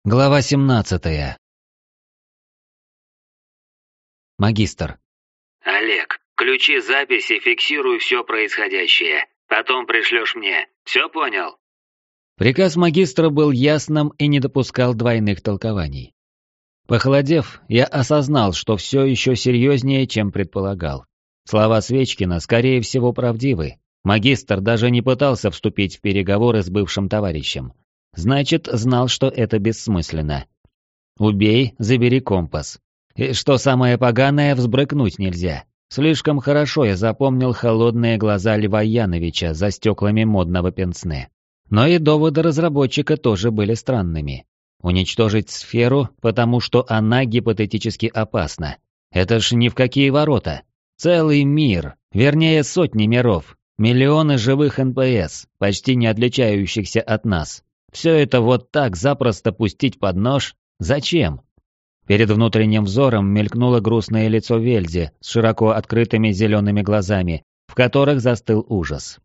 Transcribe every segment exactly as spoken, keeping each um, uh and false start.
Глава семнадцатая. Магистр. Олег, включи запись и фиксируй все происходящее. Потом пришлешь мне. Все понял? Приказ магистра был ясным и не допускал двойных толкований. Похолодев, я осознал, что все еще серьезнее, чем предполагал. Слова Свечкина, скорее всего, правдивы. Магистр даже не пытался вступить в переговоры с бывшим товарищем. Значит, знал, что это бессмысленно. Убей, забери компас. И что самое поганое, взбрыкнуть нельзя. Слишком хорошо я запомнил холодные глаза Льва Яновича за стеклами модного пенсне. Но и доводы разработчика тоже были странными. Уничтожить сферу, потому что она гипотетически опасна. Это ж ни в какие ворота. Целый мир, вернее сотни миров, миллионы живых эн пэ эс, почти не отличающихся от нас. Все это вот так запросто пустить под нож? Зачем? Перед внутренним взором мелькнуло грустное лицо Вельзи с широко открытыми зелеными глазами, в которых застыл ужас.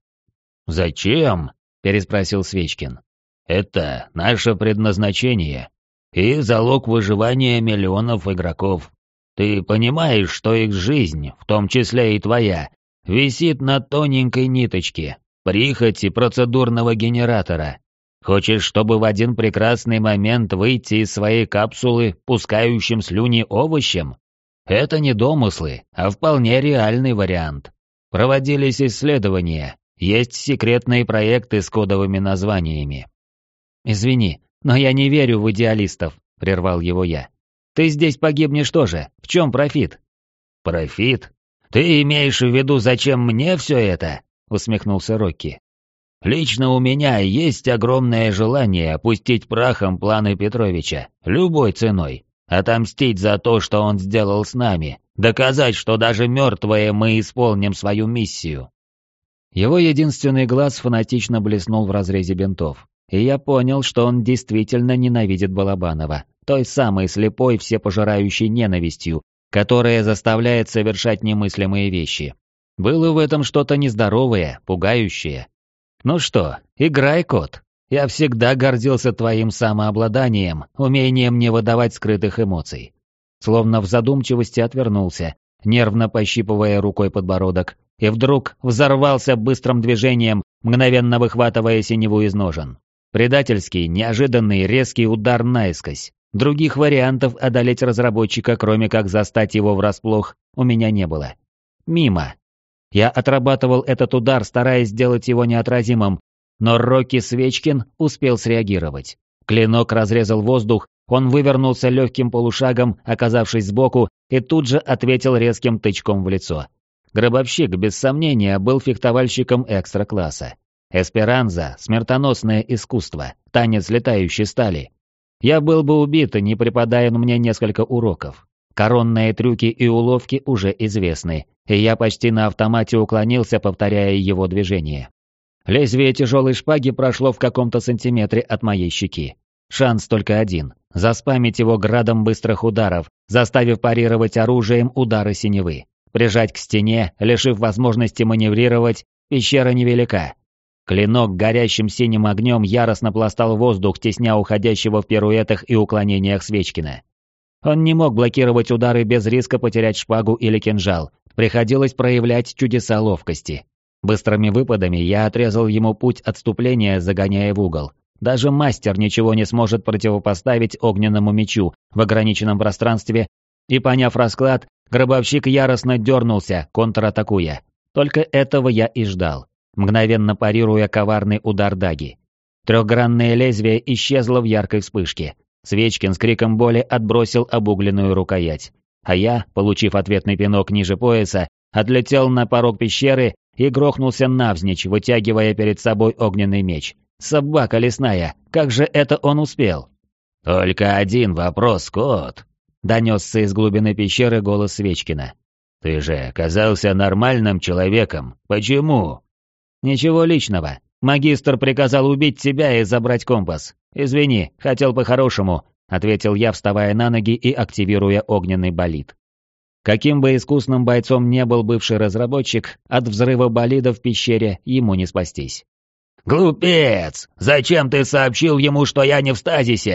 «Зачем?» – переспросил Свечкин. «Это наше предназначение и залог выживания миллионов игроков. Ты понимаешь, что их жизнь, в том числе и твоя, висит на тоненькой ниточке, прихоти процедурного генератора. Хочешь, чтобы в один прекрасный момент выйти из своей капсулы, пускающим слюни овощем? Это не домыслы, а вполне реальный вариант. Проводились исследования, есть секретные проекты с кодовыми названиями». «Извини, но я не верю в идеалистов», — прервал его я. «Ты здесь погибнешь тоже. В чем профит?» «Профит? Ты имеешь в виду, зачем мне все это?» — усмехнулся Рокки. «Лично у меня есть огромное желание опустить прахом планы Петровича, любой ценой, отомстить за то, что он сделал с нами, доказать, что даже мертвые мы исполним свою миссию». Его единственный глаз фанатично блеснул в разрезе бинтов, и я понял, что он действительно ненавидит Балабанова, той самой слепой всепожирающей ненавистью, которая заставляет совершать немыслимые вещи. Было в этом что-то нездоровое, пугающее. «Ну что, играй, кот. Я всегда гордился твоим самообладанием, умением не выдавать скрытых эмоций». Словно в задумчивости отвернулся, нервно пощипывая рукой подбородок, и вдруг взорвался быстрым движением, мгновенно выхватывая синеву из ножен. Предательский, неожиданный, резкий удар наискось. Других вариантов одолеть разработчика, кроме как застать его врасплох, у меня не было. Мимо. Я отрабатывал этот удар, стараясь сделать его неотразимым, но Рокки Свечкин успел среагировать. Клинок разрезал воздух, он вывернулся легким полушагом, оказавшись сбоку, и тут же ответил резким тычком в лицо. Гробовщик, без сомнения, был фехтовальщиком экстра-класса. Эсперанза, смертоносное искусство, танец летающей стали. Я был бы убит, не преподая мне несколько уроков. Коронные трюки и уловки уже известны, и я почти на автомате уклонился, повторяя его движение. Лезвие тяжелой шпаги прошло в каком-то сантиметре от моей щеки. Шанс только один — заспамить его градом быстрых ударов, заставив парировать оружием удары синевы. Прижать к стене, лишив возможности маневрировать, пещера невелика. Клинок горящим синим огнем яростно пластал воздух, тесня уходящего в пируэтах и уклонениях Свечкина. Он не мог блокировать удары без риска потерять шпагу или кинжал, приходилось проявлять чудеса ловкости. Быстрыми выпадами я отрезал ему путь отступления, загоняя в угол. Даже мастер ничего не сможет противопоставить огненному мечу в ограниченном пространстве, и, поняв расклад, гробовщик яростно дернулся, контратакуя. Только этого я и ждал, мгновенно парируя коварный удар даги. Трехгранное лезвие исчезло в яркой вспышке. Свечкин с криком боли отбросил обугленную рукоять, а я, получив ответный пинок ниже пояса, отлетел на порог пещеры и грохнулся навзничь, вытягивая перед собой огненный меч. Собака лесная, как же это он успел? «Только один вопрос, кот», — донесся из глубины пещеры голос Свечкина. «Ты же оказался нормальным человеком. Почему?» «Ничего личного. Магистр приказал убить тебя и забрать компас. Извини, хотел по-хорошему», — ответил я, вставая на ноги и активируя огненный болид. Каким бы искусным бойцом не был бывший разработчик, от взрыва болида в пещере ему не спастись. «Глупец! Зачем ты сообщил ему, что я не в стазисе?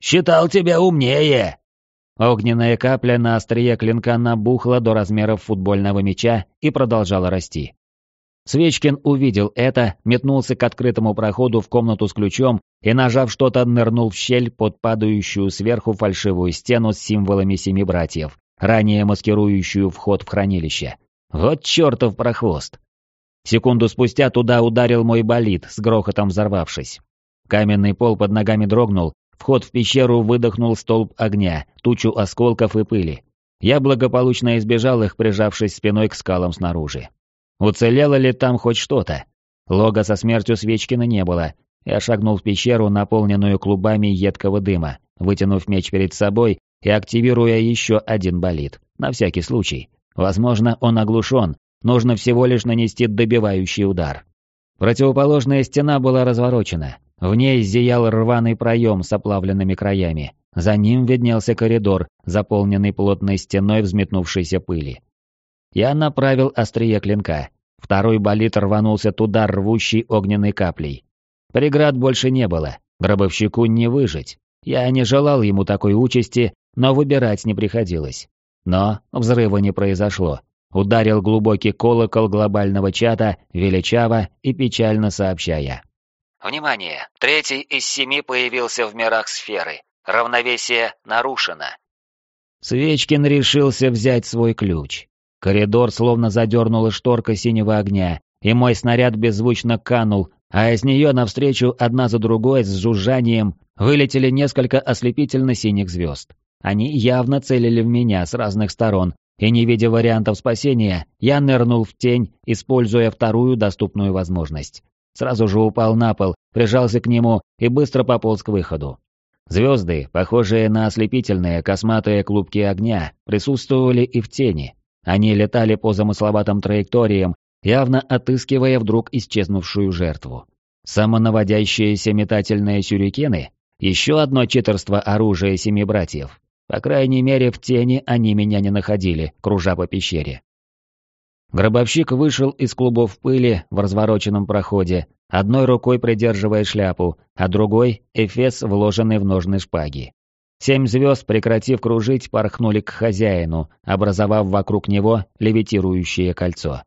Считал тебя умнее!» Огненная капля на острие клинка набухла до размеров футбольного мяча и продолжала расти. Свечкин увидел это, метнулся к открытому проходу в комнату с ключом и, нажав что-то, нырнул в щель под падающую сверху фальшивую стену с символами семи братьев, ранее маскирующую вход в хранилище. Вот чертов прохвост! Секунду спустя туда ударил мой болид, с грохотом взорвавшись. Каменный пол под ногами дрогнул, вход в пещеру выдохнул столб огня, тучу осколков и пыли. Я благополучно избежал их, прижавшись спиной к скалам снаружи. Уцелело ли там хоть что-то? Лога со смертью Свечкина не было. Я шагнул в пещеру, наполненную клубами едкого дыма, вытянув меч перед собой и активируя еще один болид, на всякий случай. Возможно, он оглушен, нужно всего лишь нанести добивающий удар. Противоположная стена была разворочена. В ней зиял рваный проем с оплавленными краями. За ним виднелся коридор, заполненный плотной стеной взметнувшейся пыли. Я направил острие клинка. Второй болид рванулся туда, рвущей огненной каплей. Преград больше не было, гробовщику не выжить. Я не желал ему такой участи, но выбирать не приходилось. Но взрыва не произошло. Ударил глубокий колокол глобального чата, величаво и печально сообщая. Внимание! Третий из семи появился в мирах сферы. Равновесие нарушено. Свечкин решился взять свой ключ. Коридор словно задернула шторка синего огня, и мой снаряд беззвучно канул, а из нее навстречу одна за другой с жужжанием вылетели несколько ослепительно-синих звезд. Они явно целили в меня с разных сторон, и не видя вариантов спасения, я нырнул в тень, используя вторую доступную возможность. Сразу же упал на пол, прижался к нему и быстро пополз к выходу. Звезды, похожие на ослепительные косматые клубки огня, присутствовали и в тени. Они летали по замысловатым траекториям, явно отыскивая вдруг исчезнувшую жертву. Самонаводящиеся метательные сюрикены — еще одно читерство оружия семи братьев. По крайней мере, в тени они меня не находили, кружа по пещере. Гробовщик вышел из клубов пыли в развороченном проходе, одной рукой придерживая шляпу, а другой — эфес, вложенный в ножны шпаги. Семь звезд, прекратив кружить, порхнули к хозяину, образовав вокруг него левитирующее кольцо.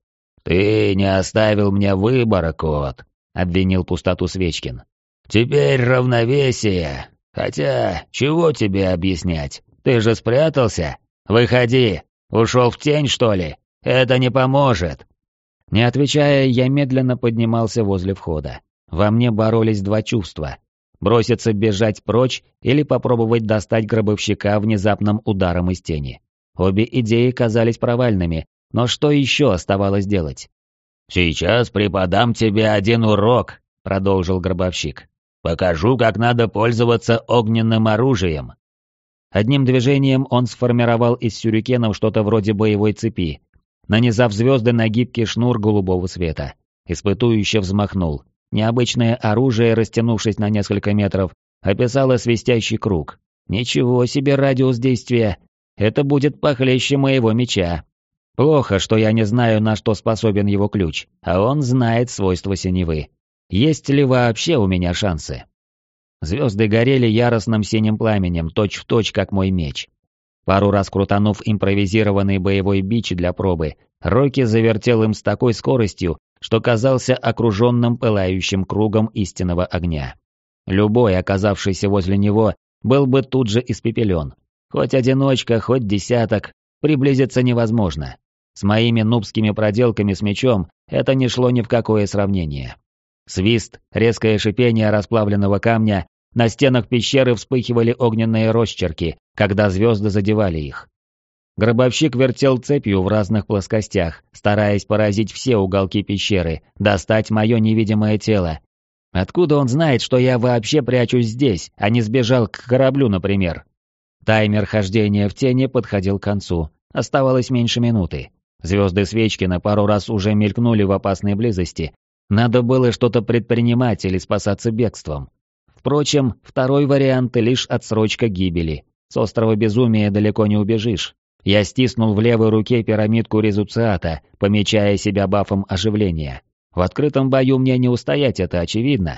«Ты не оставил мне выбора, кот», — обвинил пустоту Свечкин. «Теперь равновесие. Хотя, чего тебе объяснять? Ты же спрятался? Выходи! Ушел в тень, что ли? Это не поможет!» Не отвечая, я медленно поднимался возле входа. Во мне боролись два чувства. Броситься бежать прочь или попробовать достать гробовщика внезапным ударом из тени. Обе идеи казались провальными, но что еще оставалось делать? «Сейчас преподам тебе один урок», — продолжил гробовщик. «Покажу, как надо пользоваться огненным оружием». Одним движением он сформировал из сюрикенов что-то вроде боевой цепи, нанизав звезды на гибкий шнур голубого света. Испытующе взмахнул. Необычное оружие, растянувшись на несколько метров, описало свистящий круг. Ничего себе радиус действия. Это будет похлеще моего меча. Плохо, что я не знаю, на что способен его ключ, а он знает свойства синевы. Есть ли вообще у меня шансы? Звезды горели яростным синим пламенем, точь-в-точь, как мой меч. Пару раз крутанув импровизированный боевой бич для пробы, Рокки завертел им с такой скоростью, что казался окруженным пылающим кругом истинного огня. Любой, оказавшийся возле него, был бы тут же испепелен. Хоть одиночка, хоть десяток, приблизиться невозможно. С моими нубскими проделками с мечом это не шло ни в какое сравнение. Свист, резкое шипение расплавленного камня, на стенах пещеры вспыхивали огненные росчерки, когда звезды задевали их. Гробовщик вертел цепью в разных плоскостях, стараясь поразить все уголки пещеры, достать мое невидимое тело. Откуда он знает, что я вообще прячусь здесь, а не сбежал к кораблю, например? Таймер хождения в тени подходил к концу, оставалось меньше минуты. Звезды Свечкина пару раз уже мелькнули в опасной близости. Надо было что-то предпринимать или спасаться бегством. Впрочем, второй вариант — лишь отсрочка гибели. С острова Безумия далеко не убежишь. Я стиснул в левой руке пирамидку резуциата, помечая себя бафом оживления. В открытом бою мне не устоять, это очевидно.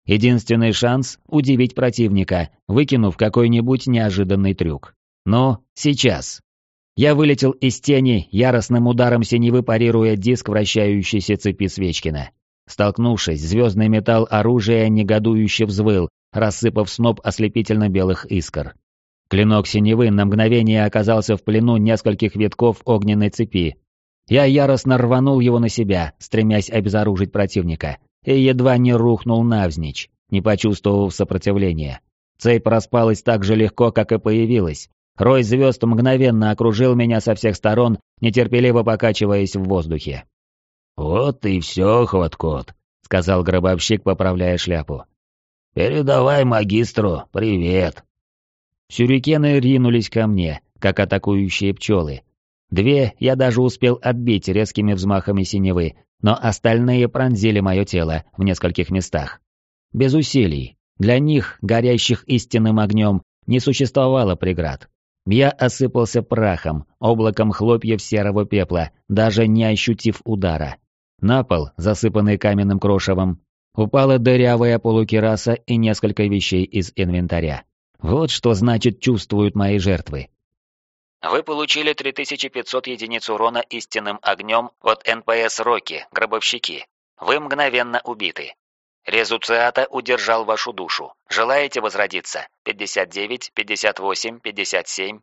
Единственный шанс — удивить противника, выкинув какой-нибудь неожиданный трюк. Но сейчас. Я вылетел из тени, яростным ударом синевы парируя диск вращающейся цепи Свечкина. Столкнувшись, звездный металл оружия негодующе взвыл, рассыпав сноп ослепительно-белых искр. Клинок синевы на мгновение оказался в плену нескольких витков огненной цепи. Я яростно рванул его на себя, стремясь обезоружить противника, и едва не рухнул навзничь, не почувствовав сопротивления. Цепь распалась так же легко, как и появилась. Рой звезд мгновенно окружил меня со всех сторон, нетерпеливо покачиваясь в воздухе. «Вот и все, Хваткот», — сказал гробовщик, поправляя шляпу. «Передавай магистру привет». Сюрикены ринулись ко мне, как атакующие пчелы. Две я даже успел отбить резкими взмахами синевы, но остальные пронзили мое тело в нескольких местах. Без усилий. Для них, горящих истинным огнем, не существовало преград. Я осыпался прахом, облаком хлопьев серого пепла, даже не ощутив удара. На пол, засыпанный каменным крошевом, упала дырявая полукираса и несколько вещей из инвентаря. Вот что значит чувствуют мои жертвы. Вы получили три тысячи пятьсот единиц урона истинным огнем от эн пэ эс Рокки, гробовщики. Вы мгновенно убиты. Резуциата удержал вашу душу. Желаете возродиться? пятьдесят девять, пятьдесят восемь, пятьдесят семь.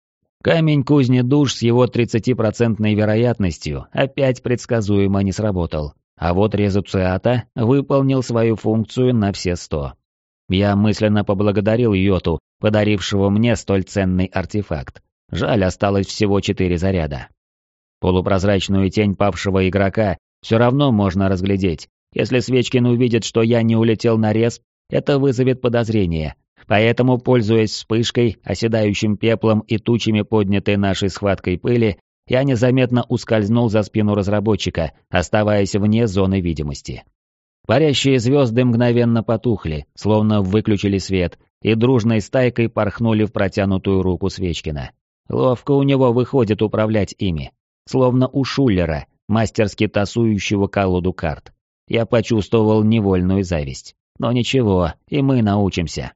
Камень кузни душ с его тридцатипроцентной вероятностью опять предсказуемо не сработал. А вот Резуциата выполнил свою функцию на все сто. Я мысленно поблагодарил Йоту, подарившего мне столь ценный артефакт. Жаль, осталось всего четыре заряда. Полупрозрачную тень павшего игрока все равно можно разглядеть. Если Свечкин увидит, что я не улетел на респ, это вызовет подозрение. Поэтому, пользуясь вспышкой, оседающим пеплом и тучами поднятой нашей схваткой пыли, я незаметно ускользнул за спину разработчика, оставаясь вне зоны видимости. Парящие звезды мгновенно потухли, словно выключили свет, и дружной стайкой порхнули в протянутую руку Свечкина. Ловко у него выходит управлять ими, словно у Шуллера, мастерски тасующего колоду карт. Я почувствовал невольную зависть. Но ничего, и мы научимся.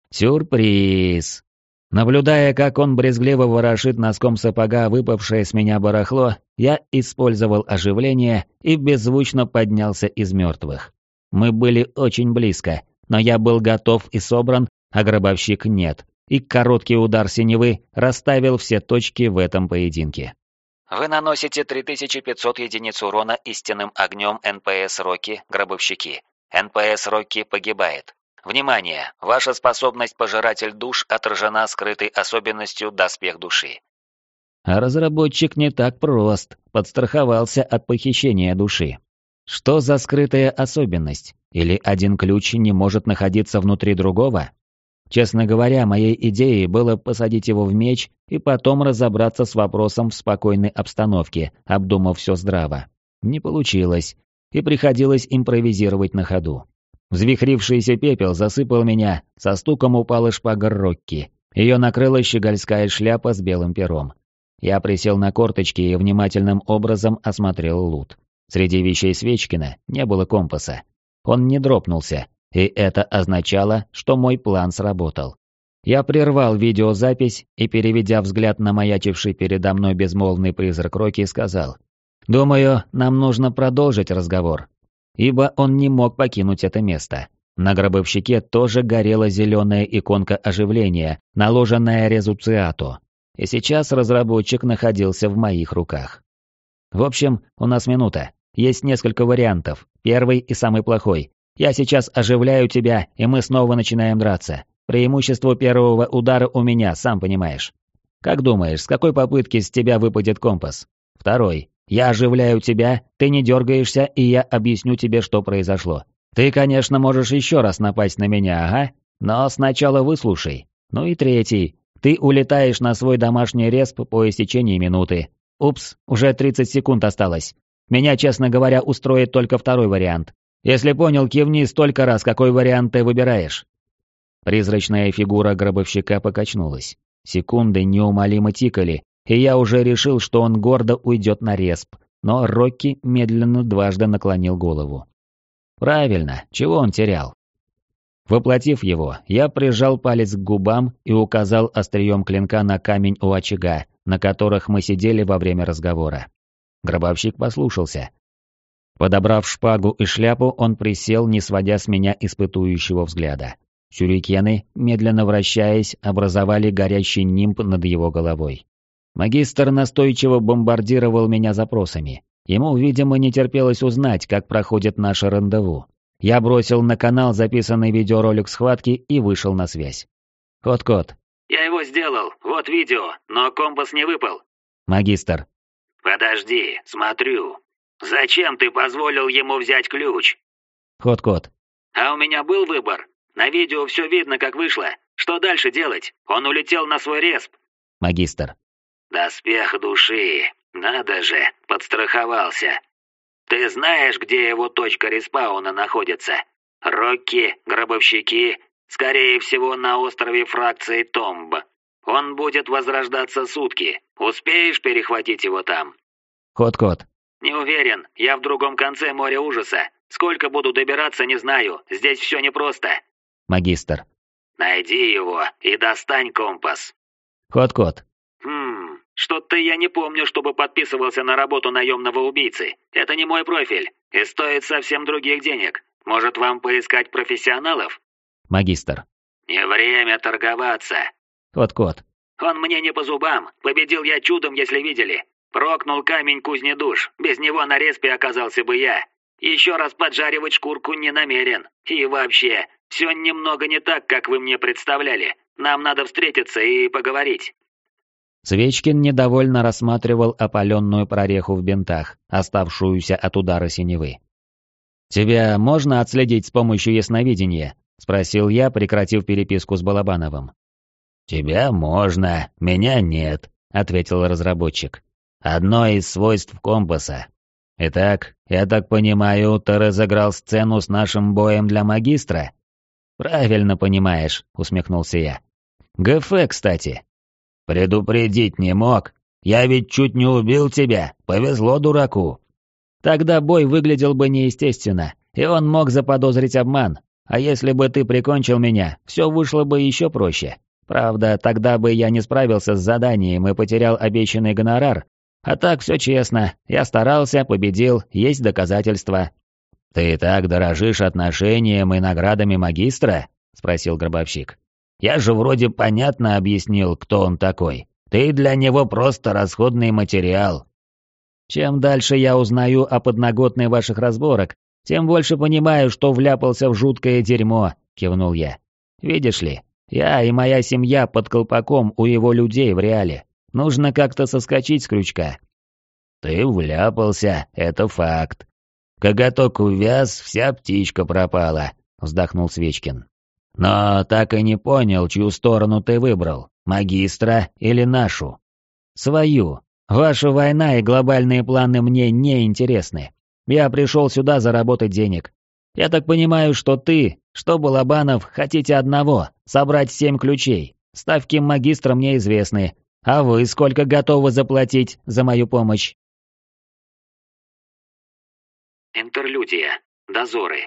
Сюрприз! Наблюдая, как он брезгливо ворошит носком сапога выпавшее с меня барахло, я использовал оживление и беззвучно поднялся из мертвых. Мы были очень близко, но я был готов и собран, а гробовщик нет, и короткий удар синевы расставил все точки в этом поединке. Вы наносите три тысячи пятьсот единиц урона истинным огнем эн пэ эс Рокки, гробовщики. эн пэ эс Рокки погибает. Внимание! Ваша способность пожиратель душ отражена скрытой особенностью доспех души. А разработчик не так прост, подстраховался от похищения души. Что за скрытая особенность? Или один ключ не может находиться внутри другого? Честно говоря, моей идеей было посадить его в меч и потом разобраться с вопросом в спокойной обстановке, обдумав все здраво. Не получилось, и приходилось импровизировать на ходу. Взвихрившийся пепел засыпал меня, со стуком упала шпага Рокки. Ее накрыла щегольская шляпа с белым пером. Я присел на корточки и внимательным образом осмотрел лут. Среди вещей Свечкина не было компаса. Он не дропнулся, и это означало, что мой план сработал. Я прервал видеозапись и, переведя взгляд на маячивший передо мной безмолвный призрак Рокки, сказал: «Думаю, нам нужно продолжить разговор». Ибо он не мог покинуть это место. На гробовщике тоже горела зеленая иконка оживления, наложенная Резуциату. И сейчас разработчик находился в моих руках. В общем, у нас минута. Есть несколько вариантов. Первый и самый плохой. Я сейчас оживляю тебя, и мы снова начинаем драться. Преимущество первого удара у меня, сам понимаешь. Как думаешь, с какой попытки с тебя выпадет компас? Второй. Я оживляю тебя, ты не дергаешься, и я объясню тебе, что произошло. Ты, конечно, можешь еще раз напасть на меня, ага, но сначала выслушай. Ну и третий. Ты улетаешь на свой домашний респ по истечении минуты. Упс, уже тридцать секунд осталось. Меня, честно говоря, устроит только второй вариант. Если понял, кивни столько раз, какой вариант ты выбираешь. Призрачная фигура гробовщика покачнулась. Секунды неумолимо тикали, и я уже решил, что он гордо уйдет на респ, но Рокки медленно дважды наклонил голову. Правильно, чего он терял? Воплотив его, я прижал палец к губам и указал острием клинка на камень у очага, на которых мы сидели во время разговора. Гробовщик послушался. Подобрав шпагу и шляпу, он присел, не сводя с меня испытующего взгляда. Сюрикены, медленно вращаясь, образовали горящий нимб над его головой. Магистр настойчиво бомбардировал меня запросами. Ему, видимо, не терпелось узнать, как проходит наше рандеву. Я бросил на канал записанный видеоролик схватки и вышел на связь. Кот-кот. «Я его сделал, вот видео, но компас не выпал». Магистр. «Подожди, смотрю. Зачем ты позволил ему взять ключ?» Кот-кот. «А у меня был выбор. На видео все видно, как вышло. Что дальше делать? Он улетел на свой респ». Магистр. «Доспех души. Надо же, подстраховался. Ты знаешь, где его точка респауна находится? Рокки, гробовщики, скорее всего, на острове фракции Томб. Он будет возрождаться сутки. Успеешь перехватить его там?» Кот-кот. «Не уверен. Я в другом конце моря ужаса. Сколько буду добираться, не знаю. Здесь все непросто». Магистр. «Найди его и достань компас». Кот-кот. «Хм, что-то я не помню, чтобы подписывался на работу наемного убийцы. Это не мой профиль и стоит совсем других денег. Может, вам поискать профессионалов?» Магистр. «Не время торговаться». Кот-кот. «Он мне не по зубам. Победил я чудом, если видели. Прокнул камень кузнедуш. Без него на респе оказался бы я. Еще раз поджаривать шкурку не намерен. И вообще, все немного не так, как вы мне представляли. Нам надо встретиться и поговорить». Свечкин недовольно рассматривал опаленную прореху в бинтах, оставшуюся от удара синевы. «Тебя можно отследить с помощью ясновидения?» — спросил я, прекратив переписку с Балабановым. «Тебя можно, меня нет», — ответил разработчик. «Одно из свойств компаса. Итак, я так понимаю, ты разыграл сцену с нашим боем для магистра?» «Правильно понимаешь», — усмехнулся я. «ГФ, кстати». «Предупредить не мог? Я ведь чуть не убил тебя, повезло дураку». «Тогда бой выглядел бы неестественно, и он мог заподозрить обман. А если бы ты прикончил меня, все вышло бы еще проще. Правда, тогда бы я не справился с заданием и потерял обещанный гонорар. А так все честно, я старался, победил, есть доказательства». «Ты так дорожишь отношением и наградами магистра?» — спросил гробовщик. «Я же вроде понятно объяснил, кто он такой. Ты для него просто расходный материал». «Чем дальше я узнаю о подноготной ваших разборок, тем больше понимаю, что вляпался в жуткое дерьмо», — кивнул я. «Видишь ли, я и моя семья под колпаком у его людей в реале. Нужно как-то соскочить с крючка». «Ты вляпался, это факт. Коготок увяз, вся птичка пропала», — вздохнул Свечкин. «Но так и не понял, чью сторону ты выбрал, магистра или нашу?» «Свою. Ваша война и глобальные планы мне не интересны. Я пришел сюда заработать денег. Я так понимаю, что ты, что Балабанов, хотите одного — собрать семь ключей. Ставки магистра мне известны. А вы сколько готовы заплатить за мою помощь?» Интерлюдия. Дозоры.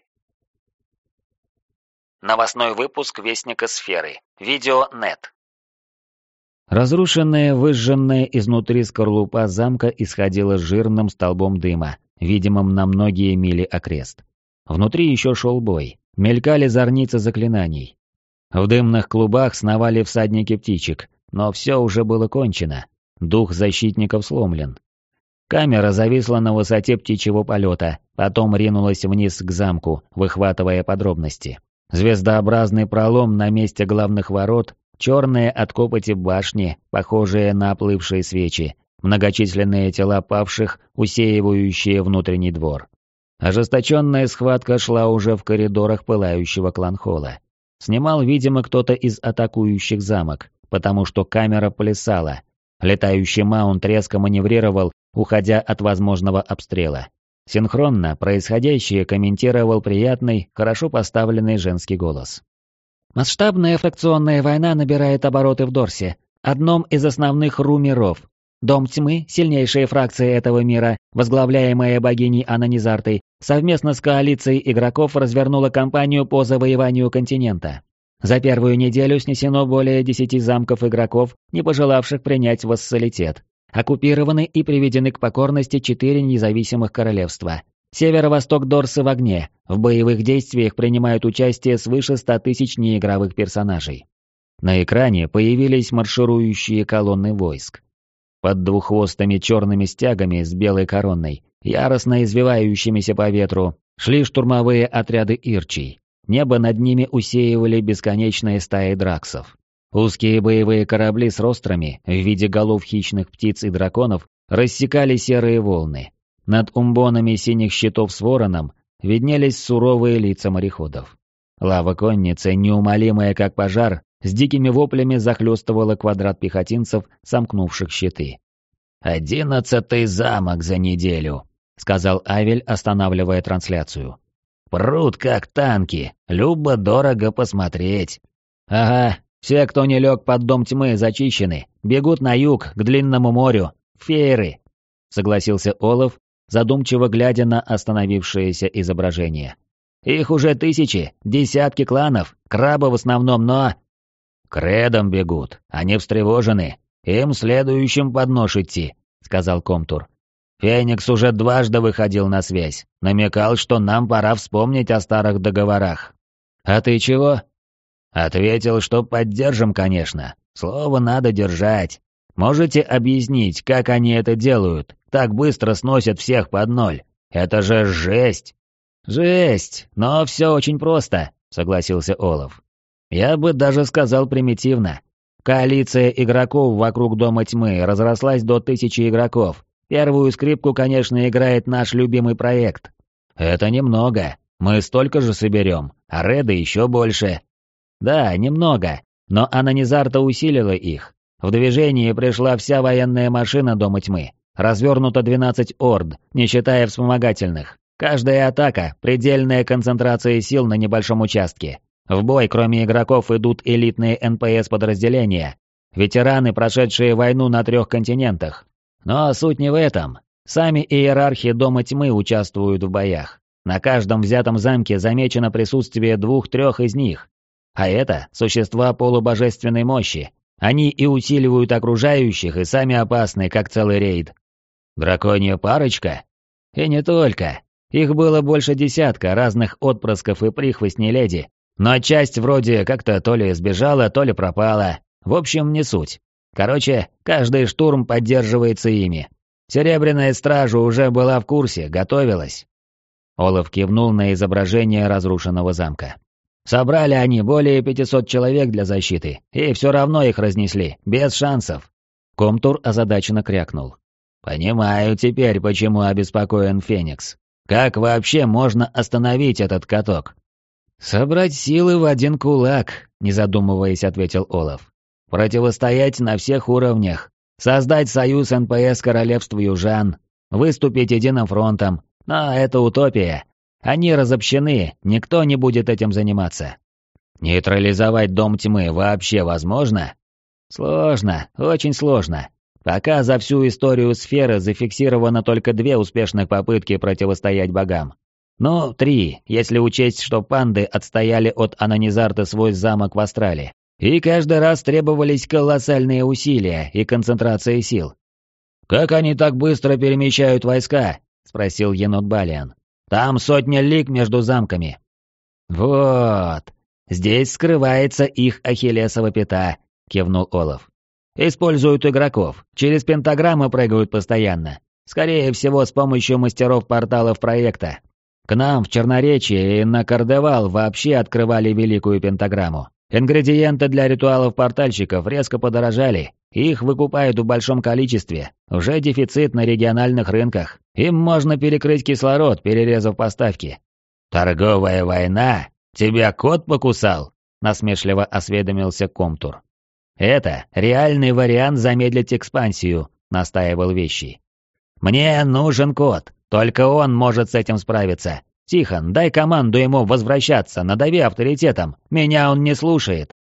Новостной выпуск Вестника Сферы. Видео нет. Разрушенная, выжженная изнутри скорлупа замка исходила жирным столбом дыма, видимым на многие мили окрест. Внутри еще шел бой, мелькали зорницы заклинаний. В дымных клубах сновали всадники птичек, но все уже было кончено. Дух защитников сломлен. Камера зависла на высоте птичьего полета, потом ринулась вниз к замку, выхватывая подробности. Звездообразный пролом на месте главных ворот, черные от копоти башни, похожие на оплывшие свечи, многочисленные тела павших, усеивающие внутренний двор. Ожесточенная схватка шла уже в коридорах пылающего кланхола. Снимал, видимо, кто-то из атакующих замок, потому что камера плясала. Летающий маунт резко маневрировал, уходя от возможного обстрела. Синхронно происходящее комментировал приятный, хорошо поставленный женский голос. «Масштабная фракционная война набирает обороты в Дорсе, одном из основных ру-миров. Дом Тьмы, сильнейшая фракция этого мира, возглавляемая богиней Ананизартой, совместно с коалицией игроков развернула кампанию по завоеванию континента. За первую неделю снесено более десяти замков игроков, не пожелавших принять вассалитет. Оккупированы и приведены к покорности четыре независимых королевства. Северо-восток Дорсы в огне. В боевых действиях принимают участие свыше ста тысяч неигровых персонажей. На экране появились марширующие колонны войск. Под двуххвостыми черными стягами с белой короной, яростно извивающимися по ветру, шли штурмовые отряды ирчей. Небо над ними усеивали бесконечные стаи драксов. Узкие боевые корабли с рострами в виде голов хищных птиц и драконов рассекали серые волны. Над умбонами синих щитов с вороном виднелись суровые лица мореходов. Лава конницы, неумолимая как пожар, с дикими воплями захлестывала квадрат пехотинцев, сомкнувших щиты. «Одиннадцатый замок за неделю», — сказал Авель, останавливая трансляцию. «Прут как танки, любо-дорого посмотреть». «Ага, все, кто не лег под дом тьмы, зачищены, бегут на юг, к длинному морю, в Фейры», — согласился Олаф, задумчиво глядя на остановившееся изображение. «Их уже тысячи, десятки кланов, крабы в основном, но...» «К Редам бегут, они встревожены, им следующим под нож идти», — сказал Комтур. «Феникс уже дважды выходил на связь, намекал, что нам пора вспомнить о старых договорах». «А ты чего?» «Ответил, что поддержим, конечно, слово надо держать. Можете объяснить, как они это делают, так быстро сносят всех под ноль? Это же жесть!» «Жесть, но все очень просто», — согласился Олаф. «Я бы даже сказал примитивно. Коалиция игроков вокруг Дома Тьмы разрослась до тысячи игроков. Первую скрипку, конечно, играет наш любимый проект. Это немного, мы столько же соберем, а Реда еще больше». «Да, немного, но Ананизарта усилила их. В движение пришла вся военная машина Дома Тьмы. Развернуто двенадцать орд, не считая вспомогательных. Каждая атака — предельная концентрация сил на небольшом участке. В бой, кроме игроков, идут элитные эн пэ эс-подразделения, ветераны, прошедшие войну на трех континентах. Но суть не в этом. Сами иерархи Дома Тьмы участвуют в боях. На каждом взятом замке замечено присутствие двух-трех из них. А это существа полубожественной мощи. Они и усиливают окружающих, и сами опасны, как целый рейд. Драконья парочка? И не только. Их было больше десятка разных отпрысков и прихвостней леди. Но часть вроде как-то то ли сбежала, то ли пропала. В общем, не суть. Короче, каждый штурм поддерживается ими. Серебряная стража уже была в курсе, готовилась. Олаф кивнул на изображение разрушенного замка. Собрали они более пятисот человек для защиты, и все равно их разнесли, без шансов. Комтур озадаченно крякнул. «Понимаю теперь, почему обеспокоен Феникс. Как вообще можно остановить этот каток?» «Собрать силы в один кулак», — не задумываясь, ответил Олаф. «Противостоять на всех уровнях. Создать союз эн пэ эс Королевства Южан. Выступить единым фронтом. Но это утопия. Они разобщены, никто не будет этим заниматься. Нейтрализовать Дом Тьмы вообще возможно? Сложно, очень сложно. Пока за всю историю сферы зафиксировано только две успешных попытки противостоять богам. Ну, три, если учесть, что панды отстояли от Ананизарта свой замок в Астрале. И каждый раз требовались колоссальные усилия и концентрация сил. «Как они так быстро перемещают войска?» — спросил енот Балиан. «Там сотня лиг между замками». «Вот, здесь скрывается их ахиллесова пята», — кивнул Олаф. «Используют игроков, через пентаграммы прыгают постоянно. Скорее всего, с помощью мастеров порталов проекта. К нам в Черноречье и на Кардевал вообще открывали великую пентаграмму. Ингредиенты для ритуалов портальщиков резко подорожали, их выкупают в большом количестве, уже дефицит на региональных рынках. Им можно перекрыть кислород, перерезав поставки». «Торговая война? Тебя кот покусал?» — насмешливо осведомился Комтур. «Это реальный вариант замедлить экспансию», — настаивал Вещий. «Мне нужен кот, только он может с этим справиться. Тихон, дай команду ему возвращаться, надави авторитетом, меня он не слушает».